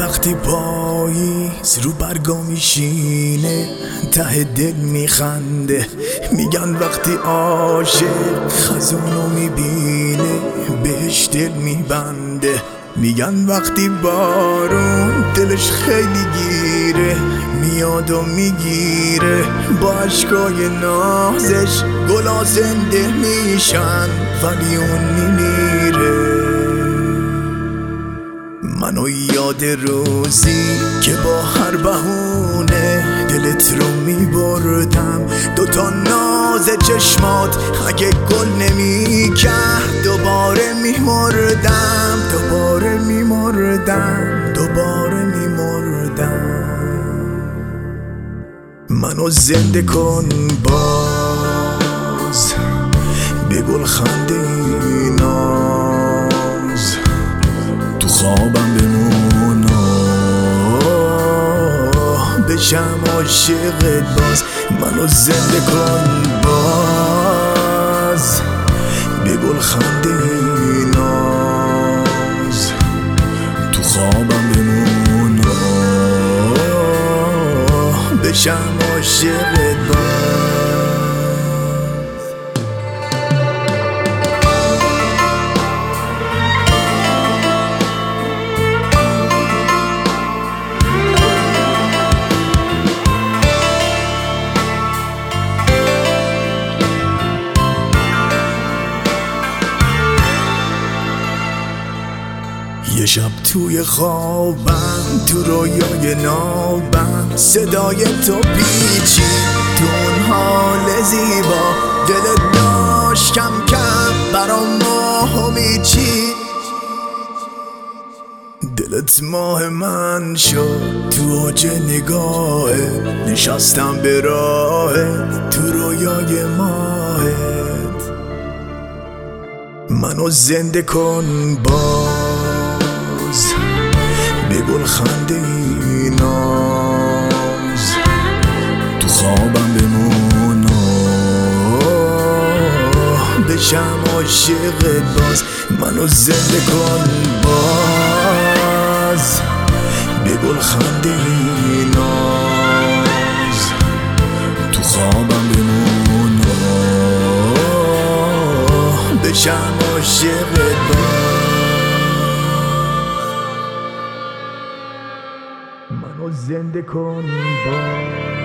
وقتی پاییز رو برگا میشینه ته دل میخنده. میگن وقتی عاشق خزانو میبینه بهش دل میبنده. میگن وقتی بارون دلش خیلی گیره میاد و میگیره. با عشقای نازش گلا زنده میشن ولی اون میمیره. منو یاد روزی که با هر بهونه دلت رو میبردم. دوتا ناز چشمات اگه گل نمیکرد دوباره میمردم. دوباره میمردم. دوباره میمردم. منو زنده کن باز به گل خنده ناز. تو خوابم بمون بشم عاشقت باز. منو زنده کن باز به گل خنده ناز. تو خوابم بمون بشم عاشقت باز. یه شب توی خوابم تو رویای نابم صدای تو پیچید تو اون حال زیبا. دلت داشت کم کم برام ماهو میچید. دلت ماه من شد تو اوج نگاهت. نشستم به راهت تو رویای ماهت. منو زنده کن باز به گل خنده ناز. تو خوابم بمون بشم عاشقت باز. منو زنده کن باز به گل خنده ناز. تو خوابم بمون بشم عاشقت باز. منو زنده کن باز